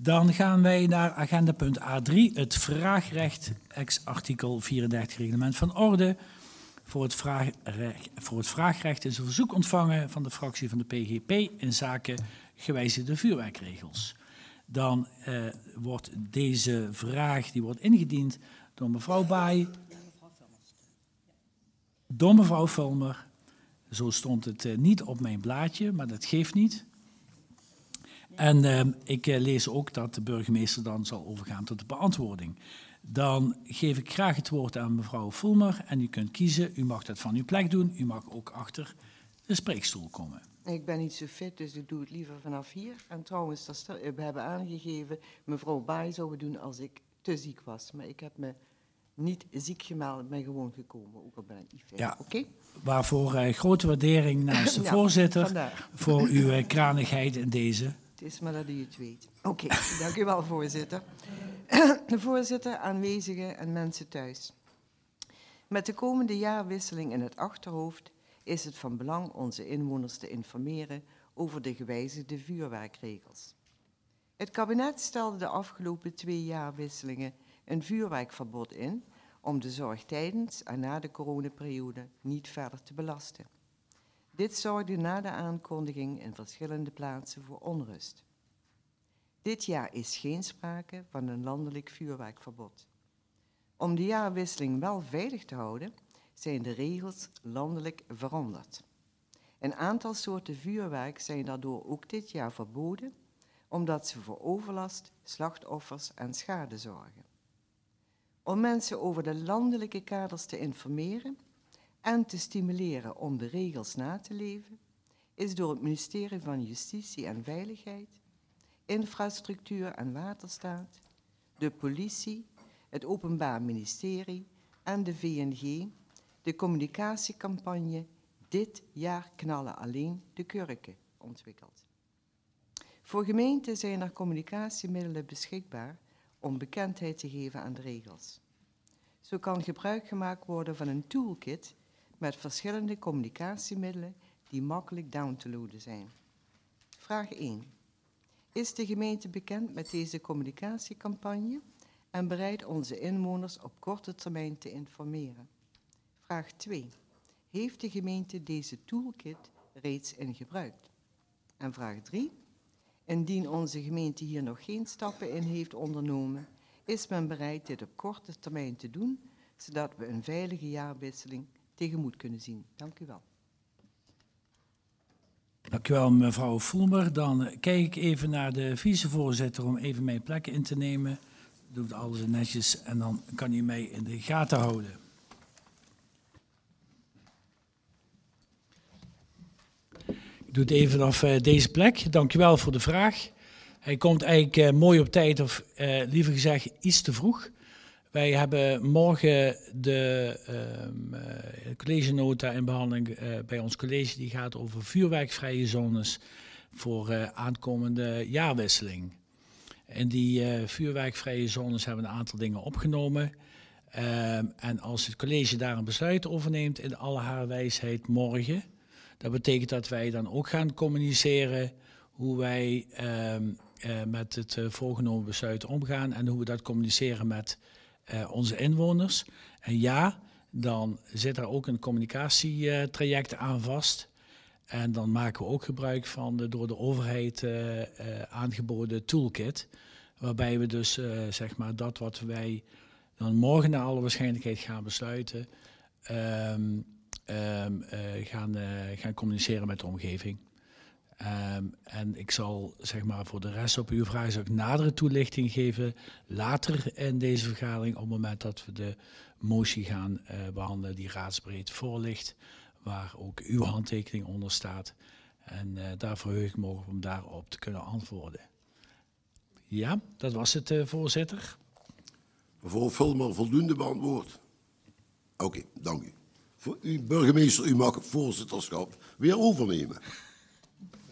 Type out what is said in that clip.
Dan gaan wij naar agenda punt A3, het vraagrecht, ex-artikel 34 reglement van orde. Voor het vraagrecht is een verzoek ontvangen van de fractie van de PGP in zaken gewijzigde vuurwerkregels. Dan wordt deze vraag ingediend door mevrouw Baai, door mevrouw Fulmer. Zo stond het niet op mijn blaadje, maar dat geeft niet. En ik lees ook dat de burgemeester dan zal overgaan tot de beantwoording. Dan geef ik graag het woord aan mevrouw Fulmer en u kunt kiezen. U mag dat van uw plek doen. U mag ook achter de spreekstoel komen. Ik ben niet zo fit, dus ik doe het liever vanaf hier. En trouwens, we hebben aangegeven, mevrouw Baai zou het doen als ik te ziek was. Maar ik heb me niet ziek gemeld, ik ben gewoon gekomen, ook al ben ik niet fit. Ja, Oké? Waarvoor grote waardering namens de voorzitter vandaar. voor uw kranigheid in deze. Het is maar dat u het weet. Oké, dank u wel, voorzitter. Voorzitter, aanwezigen en mensen thuis. Met de komende jaarwisseling in het achterhoofd is het van belang onze inwoners te informeren over de gewijzigde vuurwerkregels. Het kabinet stelde de afgelopen 2 jaarwisselingen een vuurwerkverbod in om de zorg tijdens en na de coronaperiode niet verder te belasten. Dit zorgde na de aankondiging in verschillende plaatsen voor onrust. Dit jaar is geen sprake van een landelijk vuurwerkverbod. Om de jaarwisseling wel veilig te houden, zijn de regels landelijk veranderd. Een aantal soorten vuurwerk zijn daardoor ook dit jaar verboden, omdat ze voor overlast, slachtoffers en schade zorgen. Om mensen over de landelijke kaders te informeren en te stimuleren om de regels na te leven, is door het ministerie van Justitie en Veiligheid, Infrastructuur en Waterstaat, de politie, het Openbaar Ministerie en de VNG de communicatiecampagne Dit jaar knallen alleen de kurken ontwikkeld. Voor gemeenten zijn er communicatiemiddelen beschikbaar om bekendheid te geven aan de regels. Zo kan gebruik gemaakt worden van een toolkit met verschillende communicatiemiddelen die makkelijk down te loaden zijn. Vraag 1. Is de gemeente bekend met deze communicatiecampagne en bereid onze inwoners op korte termijn te informeren? Vraag 2. Heeft de gemeente deze toolkit reeds in gebruik? En vraag 3. Indien onze gemeente hier nog geen stappen in heeft ondernomen, is men bereid dit op korte termijn te doen, zodat we een veilige jaarwisseling tegemoet kunnen zien. Dank u wel. Dank u wel, mevrouw Fulmer. Dan kijk ik even naar de vicevoorzitter om even mijn plek in te nemen. Doet alles netjes en dan kan u mij in de gaten houden. Ik doe het even vanaf deze plek. Dank u wel voor de vraag. Hij komt eigenlijk mooi op tijd, of liever gezegd iets te vroeg. Wij hebben morgen de collegenota in behandeling bij ons college. Die gaat over vuurwerkvrije zones voor aankomende jaarwisseling. In die vuurwerkvrije zones hebben we een aantal dingen opgenomen. En als het college daar een besluit over neemt in alle haar wijsheid morgen, dat betekent dat wij dan ook gaan communiceren hoe wij met het voorgenomen besluit omgaan en hoe we dat communiceren met onze inwoners. En ja, dan zit er ook een communicatietraject aan vast. En dan maken we ook gebruik van de door de overheid aangeboden toolkit. Waarbij we dus zeg maar dat wat wij dan morgen naar alle waarschijnlijkheid gaan besluiten, gaan communiceren met de omgeving. En ik zal zeg maar voor de rest op uw vraag ook nadere toelichting geven later in deze vergadering op het moment dat we de motie gaan behandelen die raadsbreed voorligt, waar ook uw handtekening onder staat. En daar verheug ik me op om daarop te kunnen antwoorden. Ja, dat was het, voorzitter. Mevrouw Fulmer, voldoende beantwoord? Oké, dank u. Voor u, burgemeester, u mag het voorzitterschap weer overnemen.